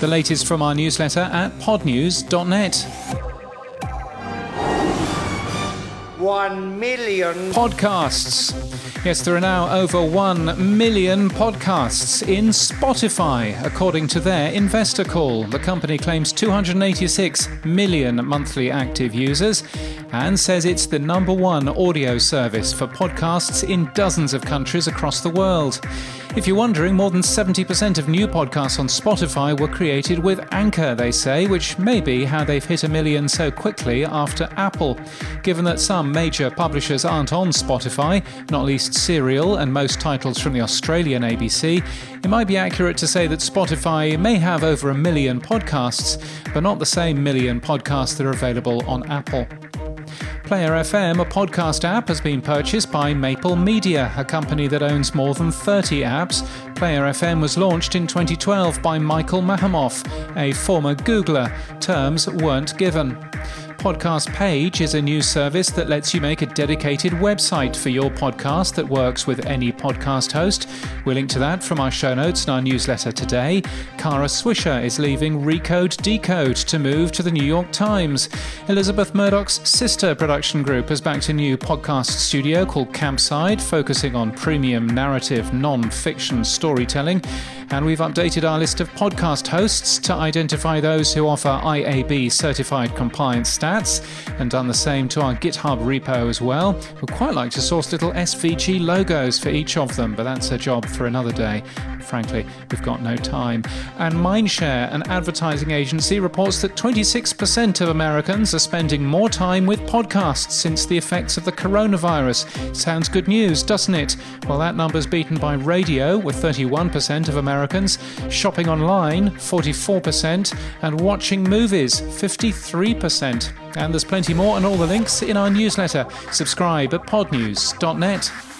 The latest from our newsletter at podnews.net. 1 million Podcasts. Yes, there are now over 1 million podcasts in Spotify, according to their investor call. The company claims 286 million monthly active users and says it's the #1 audio service for podcasts in dozens of countries across the world. If you're wondering, more than 70% of new podcasts on Spotify were created with Anchor, they say, which may be how they've hit 1 million so quickly after Apple. Given that some major publishers aren't on Spotify, not least Serial and most titles from the Australian ABC, it might be accurate to say that Spotify may have over 1 million podcasts, but not the same million podcasts that are available on Apple. Player FM, a podcast app, has been purchased by Maple Media, a company that owns more than 30 apps. Player FM was launched in 2012 by Michael Mahamoff, a former Googler. Terms weren't given. Podcast Page is a new service that lets you make a dedicated website for your podcast that works with any podcast host. We'll link to that from our show notes in our newsletter today. Kara Swisher is leaving Recode Decode to move to the New York Times. Elizabeth Murdoch's sister production group has backed a new podcast studio called Campside, focusing on premium narrative non-fiction storytelling. And we've updated our list of podcast hosts to identify those who offer IAB certified compliance stats, and done the same to our GitHub repo as well. We'd quite like to source little SVG logos for each of them, but that's a job for another day. Frankly, we've got no time. And Mindshare, an advertising agency, reports that 26% of Americans are spending more time with podcasts since the effects of the coronavirus. Sounds good news, doesn't it? Well, that number's beaten by radio, with 31% of Americans, shopping online, 44%, and watching movies, 53%. And there's plenty more and all the links in our newsletter. Subscribe at podnews.net.